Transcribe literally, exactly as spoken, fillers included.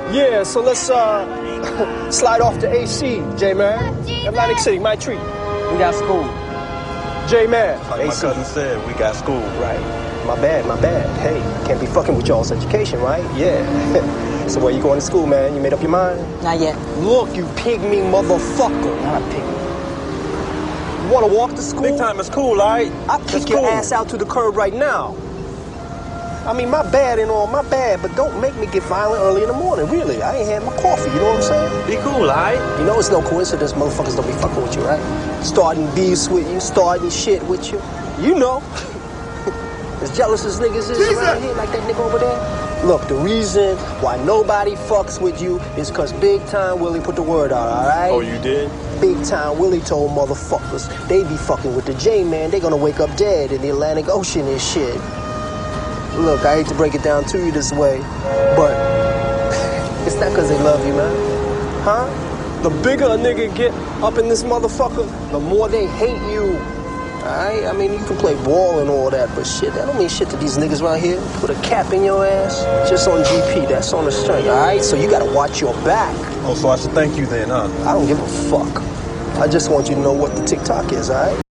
Yeah, so let's uh slide off to A C, J-Man. Atlantic City, my treat. We got school. J-Man. Like my cousin said, we got school. Right. My bad, my bad. Hey, can't be fucking with y'all's education, right? Yeah. So where you going to school, man? You made up your mind? Not yet. Look, you pygmy motherfucker. Not a pygmy. You wanna walk to school? Big time is cool, all right? I'll kick It's your cool. ass out to the curb right now. I mean, my bad and all, my bad, but don't make me get violent early in the morning, really. I ain't had my coffee, you know what I'm saying? Be cool, all right? You know it's no coincidence motherfuckers don't be fucking with you, right? Starting beefs with you, starting shit with you. You know. As jealous as niggas is Jesus. Around here, like that nigga over there. Look, the reason why nobody fucks with you is because Big Time Willie put the word out, all right? Oh, you did? Big Time Willie told motherfuckers they be fucking with the J-Man. They gonna wake up dead in the Atlantic Ocean and shit. Look, I hate to break it down to you this way, but it's not because they love you, man. Huh? The bigger a nigga get up in this motherfucker, the more they hate you. Alright? I mean, you can play ball and all that, but shit, that don't mean shit to these niggas right here. Put a cap in your ass, just on G P, that's on the string, alright? So you gotta watch your back. Oh, so I should thank you then, huh? I don't give a fuck. I just want you to know what the TikTok is, alright?